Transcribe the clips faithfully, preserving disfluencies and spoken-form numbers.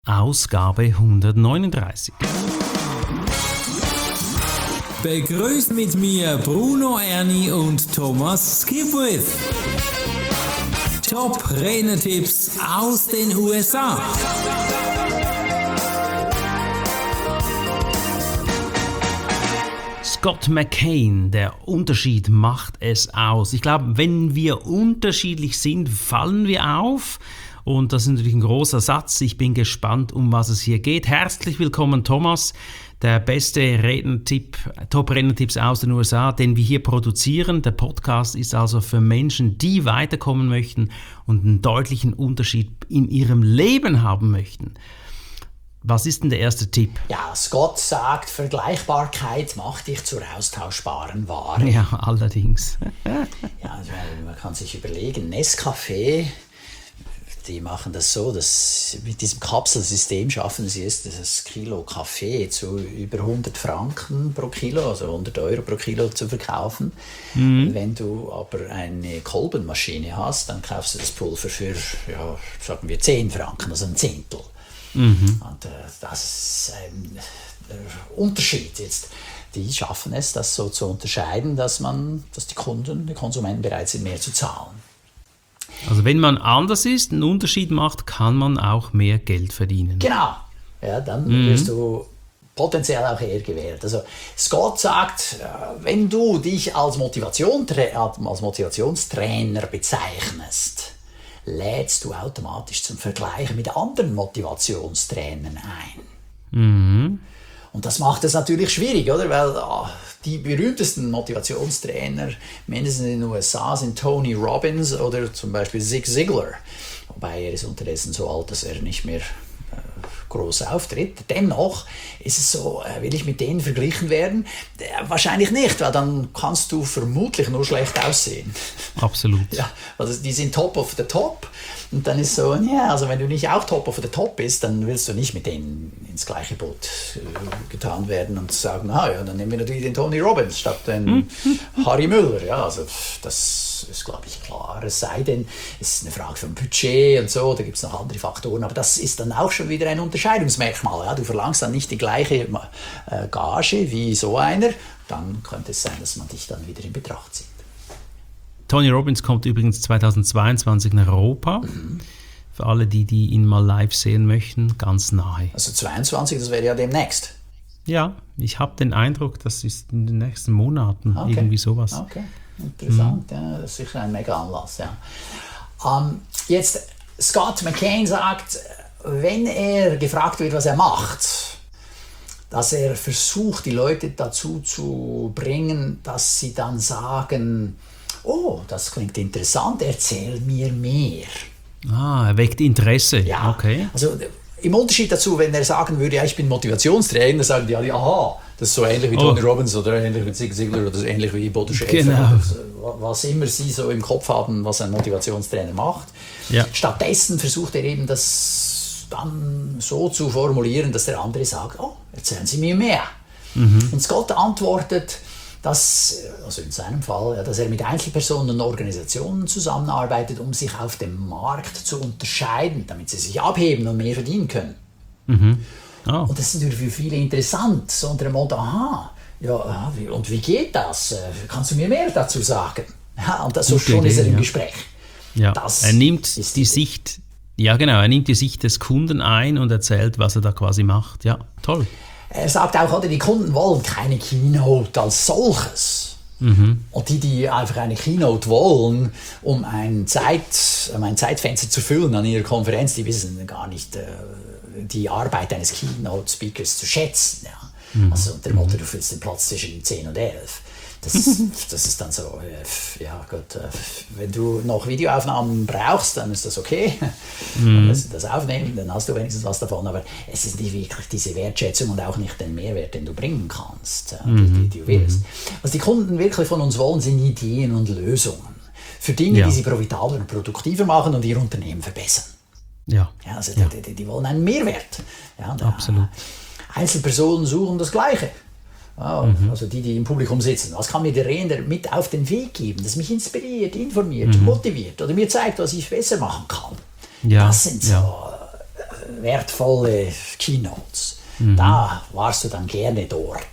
Ausgabe hundertneununddreißig. Begrüßt mit mir Bruno Erni und Thomas Skipwith. Top-Renner-Tipps aus den U S A. Scott McKain, der Unterschied macht es aus. Ich glaube, wenn wir unterschiedlich sind, fallen wir auf. Und das ist natürlich ein großer Satz. Ich bin gespannt, um was es hier geht. Herzlich willkommen, Thomas. Der beste Rednertipp, Top-Rednertipps aus den U S A, den wir hier produzieren. Der Podcast ist also für Menschen, die weiterkommen möchten und einen deutlichen Unterschied in ihrem Leben haben möchten. Was ist denn der erste Tipp? Ja, Scott sagt, Vergleichbarkeit macht dich zur austauschbaren Ware. Ja, allerdings. Ja, man kann sich überlegen, Nescafé, die machen das so, dass mit diesem Kapselsystem schaffen sie es, das Kilo Kaffee zu über hundert Franken pro Kilo, also hundert Euro pro Kilo zu verkaufen. Mhm. Wenn du aber eine Kolbenmaschine hast, dann kaufst du das Pulver für, ja, sagen wir, zehn Franken, also ein Zehntel. Mhm. Und äh, das ist ein äh, Unterschied jetzt. Die schaffen es, das so zu unterscheiden, dass man, dass die Kunden, die Konsumenten bereit sind, mehr zu zahlen. Also wenn man anders ist, einen Unterschied macht, kann man auch mehr Geld verdienen. Genau. Ja, dann mhm. wirst du potenziell auch eher gewählt. Also Scott sagt, wenn du dich als, Motivation, als Motivationstrainer bezeichnest, lädst du automatisch zum Vergleich mit anderen Motivationstrainern ein. Mhm. Und das macht es natürlich schwierig, oder? Weil oh, die berühmtesten Motivationstrainer, mindestens in den U S A, sind Tony Robbins oder zum Beispiel Zig Ziglar. Wobei er ist unterdessen so alt, dass er nicht mehr äh, groß auftritt. Dennoch ist es so, äh, will ich mit denen verglichen werden? Äh, wahrscheinlich nicht, weil dann kannst du vermutlich nur schlecht aussehen. Absolut. Ja, also die sind top of the top. Und dann ist so, ja, also wenn du nicht auch top of the top bist, dann willst du nicht mit denen ins gleiche Boot äh, getan werden und sagen, ah ja, dann nehmen wir natürlich den Tony Robbins statt den mhm. Harry Müller. Ja, also das ist, glaube ich, klar. Es sei denn, es ist eine Frage von Budget und so, da gibt es noch andere Faktoren, aber das ist dann auch schon wieder ein Unterscheidungsmerkmal. Ja? Du verlangst dann nicht die gleiche äh, Gage wie so einer, dann könnte es sein, dass man dich dann wieder in Betracht zieht. Tony Robbins kommt übrigens zweitausendzweiundzwanzig nach Europa. Mhm. Für alle, die, die ihn mal live sehen möchten, ganz nahe. Also zweiundzwanzig, das wäre ja demnächst. Ja, ich habe den Eindruck, das ist in den nächsten Monaten okay. irgendwie sowas. Okay, interessant. Mhm. Ja, das ist sicher ein Mega-Anlass. Ja. Um, jetzt, Scott McKain sagt, wenn er gefragt wird, was er macht, dass er versucht, die Leute dazu zu bringen, dass sie dann sagen, oh, das klingt interessant, erzähl mir mehr. Ah, er weckt Interesse. Ja, okay. Also im Unterschied dazu, wenn er sagen würde, ja, ich bin Motivationstrainer, sagen die alle, aha, das ist so ähnlich wie Tony oh. Robbins oder ähnlich wie Zig Ziglar oder ähnlich wie Bodo Schäfer. Genau. Was immer sie so im Kopf haben, was ein Motivationstrainer macht. Ja. Stattdessen versucht er eben, das dann so zu formulieren, dass der andere sagt, oh, erzählen Sie mir mehr. Mhm. Und Scott antwortet, dass, also in seinem Fall, ja, dass er mit Einzelpersonen und Organisationen zusammenarbeitet, um sich auf dem Markt zu unterscheiden, damit sie sich abheben und mehr verdienen können. Mhm. Oh. Und das ist natürlich für viele interessant, so unter dem Motto, aha, ja, und wie geht das? Kannst du mir mehr dazu sagen? Ja, und das, so schon Idee, ist er im ja. Gespräch. Ja. Er nimmt die, die Sicht, ja genau, er nimmt die Sicht des Kunden ein und erzählt, was er da quasi macht. Ja, toll. Er sagt auch, oder, die Kunden wollen keine Keynote als solches. Mhm. Und die, die einfach eine Keynote wollen, um ein, Zeit, um ein Zeitfenster zu füllen an ihrer Konferenz, die wissen gar nicht äh, die Arbeit eines Keynote-Speakers zu schätzen. Ja. Mhm. Also unter dem Motto, du füllst den Platz zwischen zehn und elf. Das, das ist dann so, ja gut, wenn du noch Videoaufnahmen brauchst, dann ist das okay. Mhm. Dann musst du das aufnehmen, dann hast du wenigstens was davon. Aber es ist nicht wirklich diese Wertschätzung und auch nicht den Mehrwert, den du bringen kannst, mhm. die, die du willst. Was die Kunden wirklich von uns wollen, sind Ideen und Lösungen für Dinge, ja. die sie profitabler und produktiver machen und ihr Unternehmen verbessern. Ja. Ja, also ja. Die, die, die wollen einen Mehrwert. Ja, und, absolut. Einzelpersonen suchen das Gleiche. Oh, mhm. Also die, die im Publikum sitzen. Was kann mir der Redner mit auf den Weg geben, das mich inspiriert, informiert, mhm. motiviert oder mir zeigt, was ich besser machen kann? Ja. Das sind so ja. wertvolle Keynotes. Mhm. Da warst du dann gerne dort.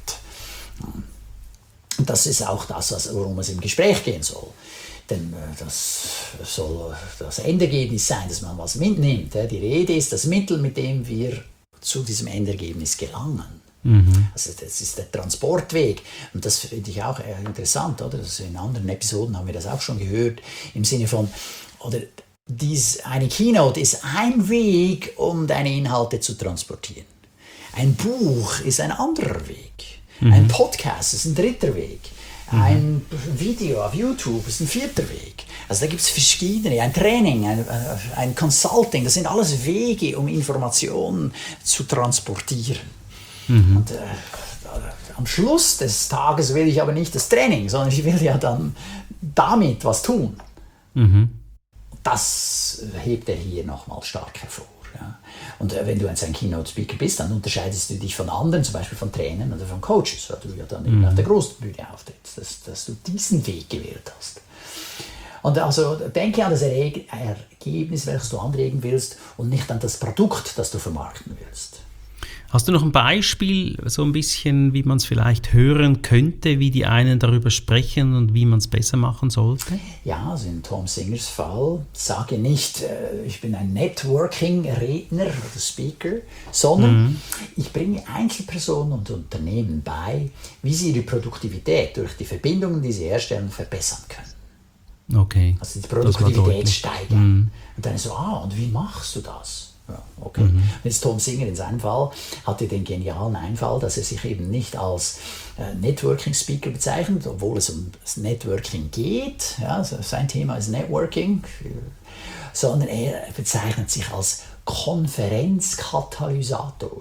Und das ist auch das, worum es im Gespräch gehen soll. Denn das soll das Endergebnis sein, dass man was mitnimmt. Die Rede ist das Mittel, mit dem wir zu diesem Endergebnis gelangen. Mhm. Also das ist der Transportweg. Und das finde ich auch interessant, oder? Also in anderen Episoden haben wir das auch schon gehört, im Sinne von, oder dies, eine Keynote ist ein Weg, um deine Inhalte zu transportieren. Ein Buch ist ein anderer Weg. Mhm. Ein Podcast ist ein dritter Weg. Mhm. Ein Video auf YouTube ist ein vierter Weg. Also da gibt es verschiedene. Ein Training, ein, ein Consulting, das sind alles Wege, um Informationen zu transportieren. Mhm. Und äh, am Schluss des Tages will ich aber nicht das Training, sondern ich will ja dann damit was tun. Mhm. Das hebt er hier nochmal stark hervor. Ja. Und äh, wenn du ein Keynote-Speaker bist, dann unterscheidest du dich von anderen, zum Beispiel von Trainern oder von Coaches, weil du ja dann eben mhm. auf der großen Bühne auftrittst, dass, dass du diesen Weg gewählt hast. Und also denke an das Ergebnis, welches du anregen willst und nicht an das Produkt, das du vermarkten willst. Hast du noch ein Beispiel, so ein bisschen, wie man es vielleicht hören könnte, wie die einen darüber sprechen und wie man es besser machen sollte? Ja, also in Tom Singers Fall sage nicht, äh, ich bin ein Networking-Redner oder Speaker, sondern mhm. ich bringe Einzelpersonen und Unternehmen bei, wie sie ihre Produktivität durch die Verbindungen, die sie herstellen, verbessern können. Okay. Also die Produktivität steigern. Mhm. Und dann so, ah, und wie machst du das? Ja, okay. Mhm. Jetzt Tom Singer in seinem Fall hatte den genialen Einfall, dass er sich eben nicht als äh, Networking-Speaker bezeichnet, obwohl es um das Networking geht. Ja, also sein Thema ist Networking, sondern er bezeichnet sich als Konferenzkatalysator.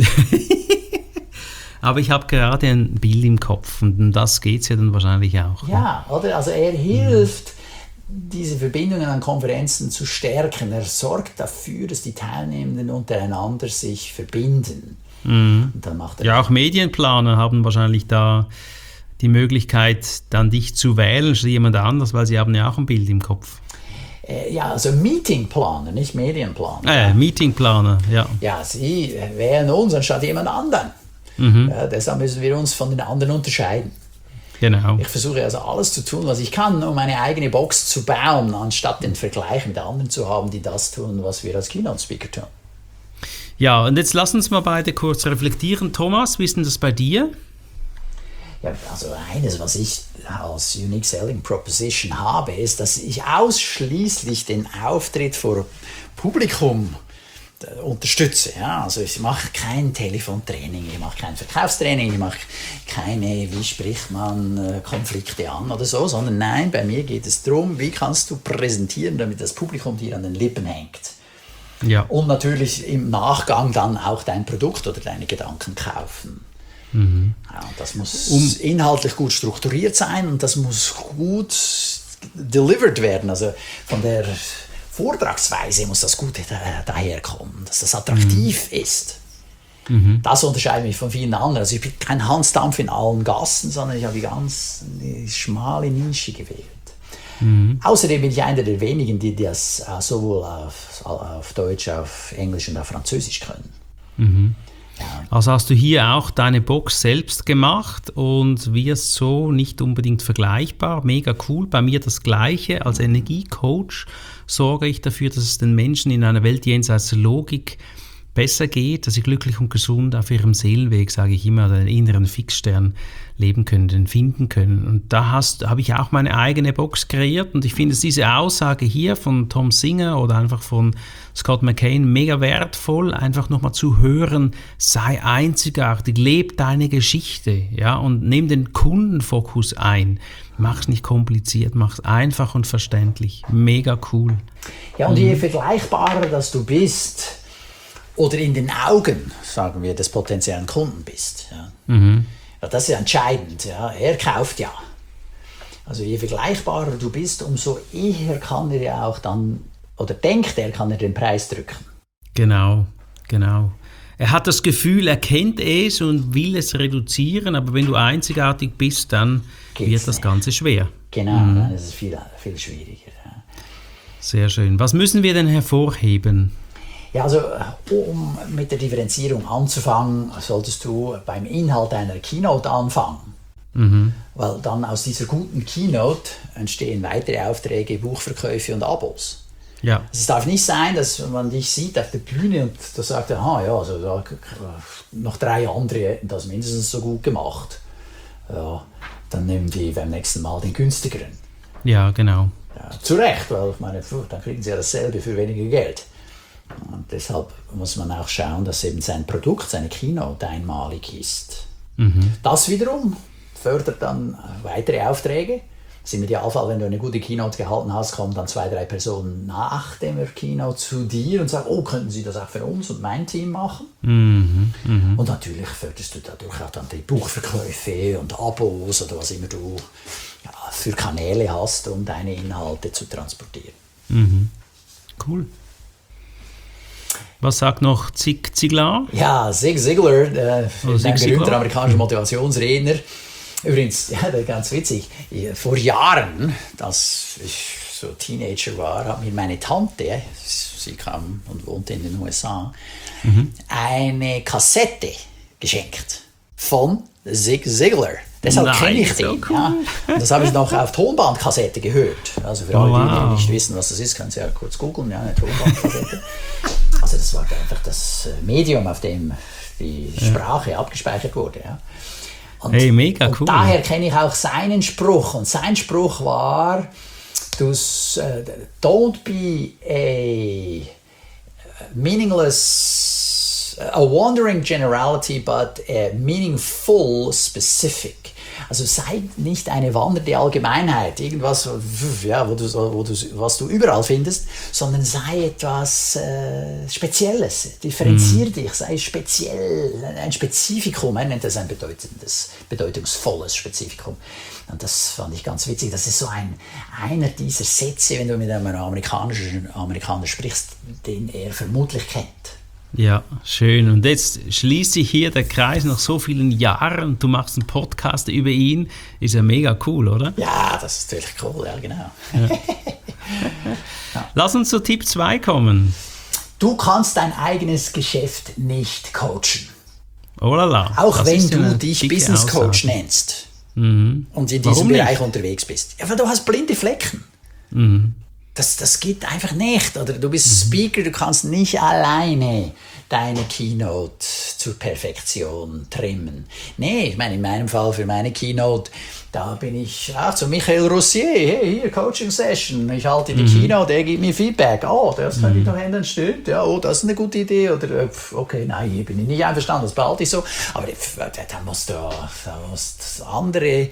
Aber ich habe gerade ein Bild im Kopf und um das geht es ja dann wahrscheinlich auch. Ja, oder? Also er hilft, mhm. diese Verbindungen an Konferenzen zu stärken. Er sorgt dafür, dass die Teilnehmenden untereinander sich verbinden. Mhm. Und dann macht er ja, auch Medienplaner haben wahrscheinlich da die Möglichkeit, dann dich zu wählen, statt jemand anders, weil sie haben ja auch ein Bild im Kopf. Äh, ja, also Meetingplaner, nicht Medienplaner. Äh, Meetingplaner, ja. Ja, sie wählen uns anstatt jemand anderen. Mhm. Ja, deshalb müssen wir uns von den anderen unterscheiden. Genau. Ich versuche also alles zu tun, was ich kann, um meine eigene Box zu bauen, anstatt den Vergleich mit anderen zu haben, die das tun, was wir als Keynote-Speaker tun. Ja, und jetzt lass uns mal beide kurz reflektieren. Thomas, wie ist denn das bei dir? Ja, also eines, was ich als Unique Selling Proposition habe, ist, dass ich ausschließlich den Auftritt vor Publikum unterstütze. Ja, also ich mache kein Telefontraining, ich mache kein Verkaufstraining, ich mache keine, wie spricht man äh, Konflikte an oder so, sondern nein, bei mir geht es darum, wie kannst du präsentieren, damit das Publikum dir an den Lippen hängt. Ja. Und natürlich im Nachgang dann auch dein Produkt oder deine Gedanken kaufen. Mhm. Ja, und das muss um, inhaltlich gut strukturiert sein und das muss gut delivered werden, also von der Vortragsweise muss das gut daherkommen, dass das attraktiv mhm. ist. Mhm. Das unterscheidet mich von vielen anderen. Also ich bin kein Hansdampf in allen Gassen, sondern ich habe die ganz die schmale Nische gewählt. Mhm. Außerdem bin ich einer der wenigen, die das sowohl auf, auf Deutsch, auf Englisch und auf Französisch können. Mhm. Ja. Also hast du hier auch deine Box selbst gemacht und wirst so nicht unbedingt vergleichbar. Mega cool. Bei mir das Gleiche. Als Energiecoach sorge ich dafür, dass es den Menschen in einer Welt jenseits der Logik besser geht, dass sie glücklich und gesund auf ihrem Seelenweg, sage ich immer, den inneren Fixstern leben können, den finden können. Und da habe ich auch meine eigene Box kreiert und ich finde diese Aussage hier von Tom Singer oder einfach von Scott McKain mega wertvoll, einfach nochmal zu hören, sei einzigartig, leb deine Geschichte, ja, und nimm den Kundenfokus ein. Mach es nicht kompliziert, mach es einfach und verständlich. Mega cool. Ja, und je vergleichbarer dass du bist, oder in den Augen, sagen wir, des potenziellen Kunden bist. Ja. Mhm. Ja, das ist entscheidend. Ja. Er kauft ja. Also je vergleichbarer du bist, umso eher kann er ja auch dann, oder denkt er, kann er den Preis drücken. Genau, genau. Er hat das Gefühl, er kennt es und will es reduzieren, aber wenn du einzigartig bist, dann Geht's wird das nicht. Ganze schwer. Genau, mhm. dann ist es viel, viel schwieriger. Ja. Sehr schön. Was müssen wir denn hervorheben? Ja, also um mit der Differenzierung anzufangen, solltest du beim Inhalt einer Keynote anfangen. Mhm. Weil dann aus dieser guten Keynote entstehen weitere Aufträge, Buchverkäufe und Abos. Ja. Es darf nicht sein, dass man dich sieht auf der Bühne und da sagt, aha, ja, also da, noch drei andere hätten das mindestens so gut gemacht. Ja, dann nehmen die beim nächsten Mal den günstigeren. Ja, genau. Ja, zu Recht, weil ich meine, dann kriegen sie ja dasselbe für weniger Geld. Und deshalb muss man auch schauen, dass eben sein Produkt, seine Keynote einmalig ist. Mhm. Das wiederum fördert dann weitere Aufträge. Das ist im Idealfall, wenn du eine gute Keynote gehalten hast, kommen dann zwei, drei Personen nach der Keynote zu dir und sagen, oh, könnten Sie das auch für uns und mein Team machen? Mhm, mh. Und natürlich förderst du dadurch auch dann die Buchverkäufe und Abos oder was immer du ja, für Kanäle hast, um deine Inhalte zu transportieren. Mhm. Cool. Was sagt noch Zig Ziglar? Ja, Zig Ziglar, äh, oh, ein berühmter amerikanischer Motivationsredner. Übrigens, ja, ganz witzig, vor Jahren, als ich so Teenager war, hat mir meine Tante, sie kam und wohnte in den U S A, mhm. eine Kassette geschenkt von Zig Ziglar. Deshalb kenne ich den. So cool. Ja. Und das habe ich noch auf Tonbandkassette gehört. Also für alle, oh, wow. die nicht wissen, was das ist, können Sie ja kurz googeln. Ja, eine Tonbandkassette. Also das war einfach das Medium, auf dem die Sprache ja. abgespeichert wurde. Ja. Und, hey, mega und cool. daher kenne ich auch seinen Spruch. Und sein Spruch war, du, uh, don't be a meaningless, a wandering generality, but a meaningful specific. Also sei nicht eine wandernde Allgemeinheit, irgendwas, ja, wo du, wo du, was du überall findest, sondern sei etwas äh, Spezielles. Differenzier mm. dich, sei speziell, ein Spezifikum. Er nennt das ein bedeutendes, bedeutungsvolles Spezifikum. Und das fand ich ganz witzig. Das ist so ein, einer dieser Sätze, wenn du mit einem amerikanischen Amerikaner sprichst, den er vermutlich kennt. Ja, schön. Und jetzt schließt sich hier der Kreis nach so vielen Jahren. Du machst einen Podcast über ihn. Ist ja mega cool, oder? Ja, das ist wirklich cool, ja, genau. Ja. Ja. Lass uns zu Tipp zwei kommen. Du kannst dein eigenes Geschäft nicht coachen. Oh la la. Auch das wenn du dich Business Coach nennst mhm. und in diesem Warum Bereich nicht? unterwegs bist. Ja, weil du hast blinde Flecken. Mhm. Das, das geht einfach nicht. Oder du bist Speaker, du kannst nicht alleine deine Keynote zur Perfektion trimmen. Nee, ich meine, in meinem Fall für meine Keynote, da bin ich auch zu Michael Rossier, hey, hier, Coaching Session, ich halte die mhm. Keynote, der gibt mir Feedback, oh, das kann mhm. ich noch ändern, stimmt, ja, oh, das ist eine gute Idee, oder, okay, nein, hier bin ich nicht einverstanden, das behalte ich so, aber da musst du, da musst andere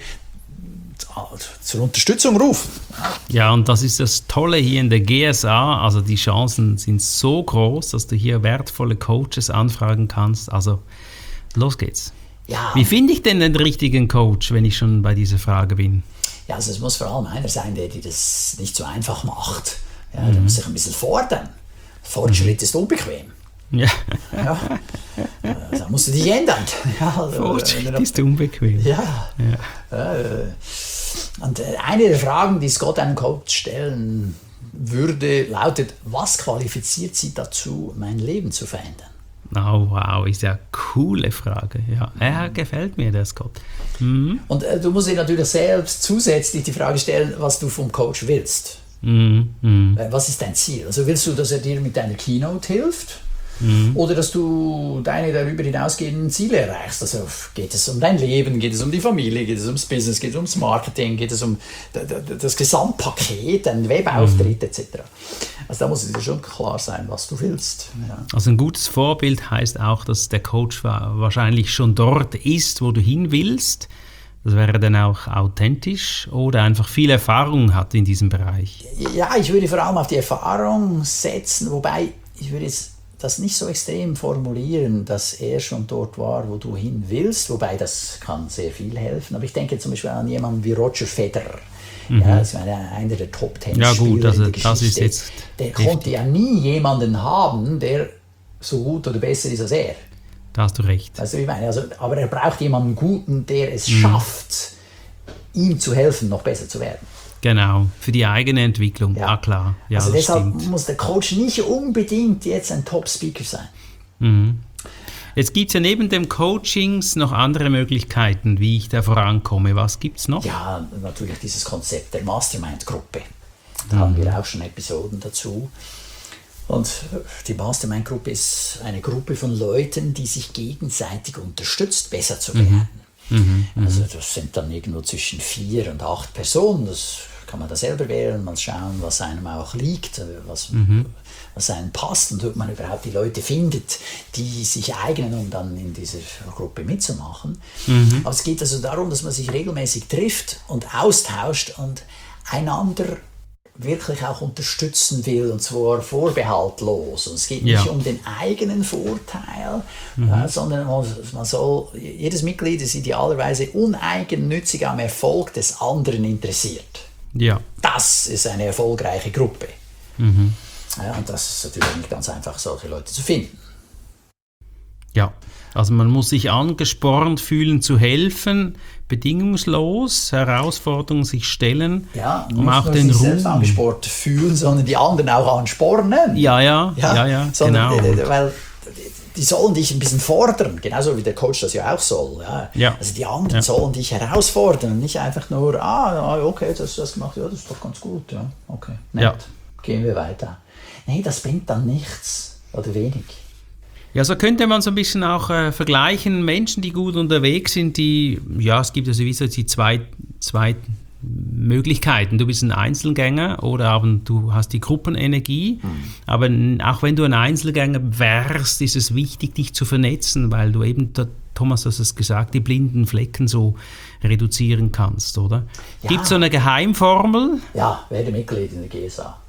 zur Unterstützung rufen. Ja, und das ist das Tolle hier in der G S A. Also die Chancen sind so groß, dass du hier wertvolle Coaches anfragen kannst. Also los geht's. Ja. Wie finde ich denn den richtigen Coach, wenn ich schon bei dieser Frage bin? Ja, also es muss vor allem einer sein, der dir das nicht so einfach macht. Ja, mhm. Der muss sich ein bisschen fordern. Fortschritt mhm. ist unbequem. Ja. Ja. Da musst du dich ändern. Ja, Fortschritt also, ist unbequem. Ja. ja. Und eine der Fragen, die Scott einem Coach stellen würde, lautet: Was qualifiziert Sie dazu, mein Leben zu verändern? Oh, wow, ist ja eine coole Frage. Ja, er gefällt mir, der Scott. Mhm. Und äh, du musst dir natürlich selbst zusätzlich die Frage stellen, was du vom Coach willst. Mhm. Mhm. Was ist dein Ziel? Also willst du, dass er dir mit deiner Keynote hilft? Mhm. Oder dass du deine darüber hinausgehenden Ziele erreichst. Also geht es um dein Leben, geht es um die Familie, geht es ums Business, geht es ums Marketing, geht es um das Gesamtpaket, dein Webauftritt mhm. et cetera. Also da muss es dir schon klar sein, was du willst. Ja. Also ein gutes Vorbild heißt auch, dass der Coach wahrscheinlich schon dort ist, wo du hin willst. Das wäre dann auch authentisch oder einfach viel Erfahrung hat in diesem Bereich. Ja, ich würde vor allem auf die Erfahrung setzen, wobei ich würde jetzt das nicht so extrem formulieren, dass er schon dort war, wo du hin willst, wobei das kann sehr viel helfen. Aber ich denke zum Beispiel an jemanden wie Roger Federer. Mhm. Ja, das war einer der Top-Ten-Spieler ja, gut, also in der Geschichte. Das ist jetzt der richtig. Konnte ja nie jemanden haben, der so gut oder besser ist als er. Da hast du recht. Also, ich meine, also, aber er braucht jemanden Guten, der es mhm. schafft, ihm zu helfen, noch besser zu werden. Genau, für die eigene Entwicklung. Ja, ah, klar. Ja, also deshalb stimmt. muss der Coach nicht unbedingt jetzt ein Top-Speaker sein. Mhm. Jetzt gibt es ja neben dem Coachings noch andere Möglichkeiten, wie ich da vorankomme. Was gibt es noch? Ja, natürlich dieses Konzept der Mastermind-Gruppe. Da mhm. haben wir auch schon Episoden dazu. Und die Mastermind-Gruppe ist eine Gruppe von Leuten, die sich gegenseitig unterstützt, besser zu werden. Mhm. Mhm. Also das sind dann irgendwo zwischen vier und acht Personen. Das kann man da selber wählen, mal schauen, was einem auch liegt, was, mhm. was einem passt und ob man überhaupt die Leute findet, die sich eignen, um dann in dieser Gruppe mitzumachen. Mhm. Aber es geht also darum, dass man sich regelmäßig trifft und austauscht und einander wirklich auch unterstützen will, und zwar vorbehaltlos. Und es geht ja. nicht um den eigenen Vorteil, mhm. äh, sondern man soll, jedes Mitglied ist idealerweise uneigennützig am Erfolg des anderen interessiert. Ja. Das ist eine erfolgreiche Gruppe. Mhm. Ja, und das ist natürlich nicht ganz einfach, solche Leute zu finden. Ja, also man muss sich angespornt fühlen zu helfen, bedingungslos, Herausforderungen sich stellen, ja, um auch den sich Ruhm. Selbst angespornt fühlen, sondern die anderen auch anspornen. Ja, ja, ja, ja, ja sondern, genau. Weil die sollen dich ein bisschen fordern, genauso wie der Coach das ja auch soll. Ja. Ja. Also die anderen ja. sollen dich herausfordern und nicht einfach nur, ah, okay, das hast du das gemacht, ja, das ist doch ganz gut, ja, okay, nett, ja. gehen wir weiter. Nee, das bringt dann nichts oder wenig. Ja, so könnte man so ein bisschen auch äh, vergleichen, Menschen, die gut unterwegs sind, die, ja, es gibt ja sowieso die zwei, zwei Möglichkeiten. Du bist ein Einzelgänger oder aber du hast die Gruppenenergie. Mhm. Aber auch wenn du ein Einzelgänger wärst, ist es wichtig, dich zu vernetzen, weil du eben, Thomas hat es gesagt, die blinden Flecken so reduzieren kannst, oder? Ja. Gibt es so eine Geheimformel? Ja, werde Mitglied in der G S A.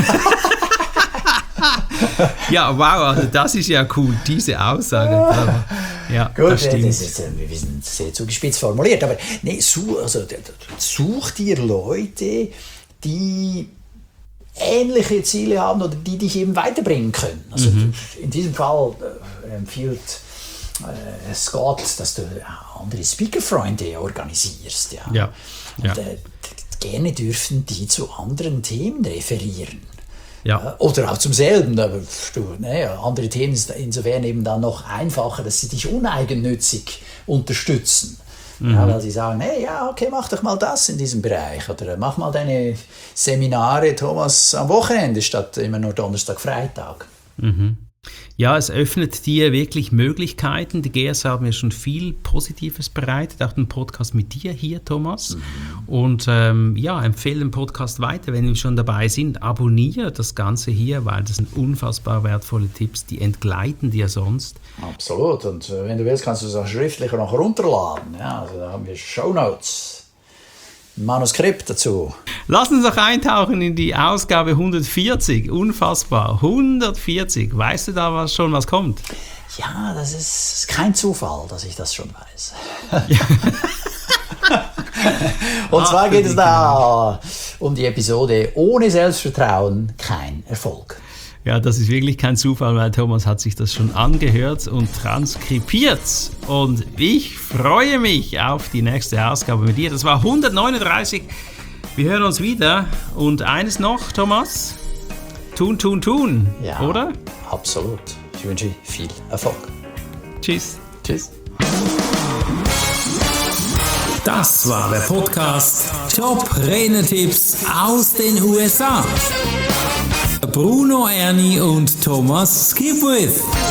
Ja, wow, also das ist ja cool, diese Aussage. Ja, gut, das stimmt. Das ist, wir sind sehr zugespitzt formuliert, aber nee, such, also, such dir Leute, die ähnliche Ziele haben oder die dich eben weiterbringen können. Also mhm. in diesem Fall äh, empfiehlt äh, Scott, dass du andere Speakerfreunde organisierst. Ja. Ja. Ja. Und, äh, gerne dürfen die zu anderen Themen referieren. Ja. Oder auch zum selben. Aber du, ne, andere Themen sind insofern eben dann noch einfacher, dass sie dich uneigennützig unterstützen. Mhm. Ja, weil sie sagen, hey, ja, okay, mach doch mal das in diesem Bereich. Oder mach mal deine Seminare, Thomas, am Wochenende statt immer nur Donnerstag, Freitag. Mhm. Ja, es öffnet dir wirklich Möglichkeiten. Die G S A haben mir schon viel Positives bereitet, auch den Podcast mit dir hier, Thomas. Mhm. Und ähm, ja, empfehle den Podcast weiter, wenn wir schon dabei sind. Abonniere das Ganze hier, weil das sind unfassbar wertvolle Tipps, die entgleiten dir sonst. Absolut. Und äh, wenn du willst, kannst du es auch schriftlich noch runterladen. Ja, also da haben wir Shownotes. Manuskript dazu. Lass uns doch eintauchen in die Ausgabe hundertvierzig. Unfassbar. hundertvierzig. Weißt du da was schon, was kommt? Ja, das ist kein Zufall, dass ich das schon weiß. Ja. Und zwar geht es da um die Episode Ohne Selbstvertrauen kein Erfolg. Ja, das ist wirklich kein Zufall, weil Thomas hat sich das schon angehört und transkribiert. Und ich freue mich auf die nächste Ausgabe mit dir. Das war hundertneununddreißig. Wir hören uns wieder. Und eines noch, Thomas. Tun, tun, tun. Ja, oder? Absolut. Ich wünsche viel Erfolg. Tschüss. Tschüss. Das war der Podcast Top-Renner-Tipps aus den U S A. Bruno Erni und Thomas Skipwith.